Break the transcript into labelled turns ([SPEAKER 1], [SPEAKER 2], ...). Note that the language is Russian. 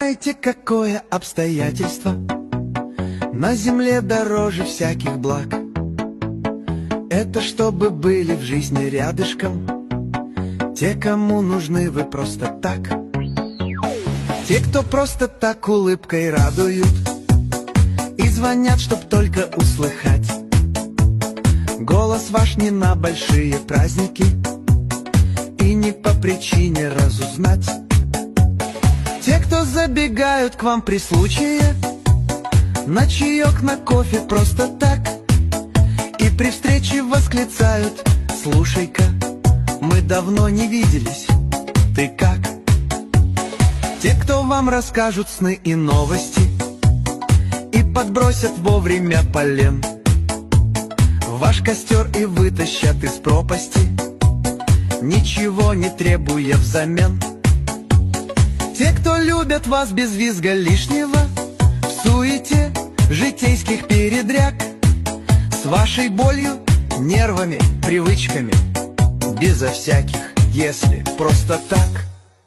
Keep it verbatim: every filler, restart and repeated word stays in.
[SPEAKER 1] знаете, какое обстоятельство на земле дороже всяких благ? Это чтобы были в жизни рядышком те, кому нужны вы просто так. Те, кто просто так улыбкой радуют и звонят, чтоб только услыхать голос ваш не на большие праздники и не по причине разузнать. Те, кто забегают к вам при случае на чаек, на кофе просто так, и при встрече восклицают: слушай-ка, мы давно не виделись, ты как? Те, кто вам расскажут сны и новости и подбросят вовремя полен в ваш костер и вытащат из пропасти, ничего не требуя взамен. Те, кто любят вас без визга лишнего, в суете житейских передряг, с вашей болью, нервами, привычками, безо всяких «если», просто так.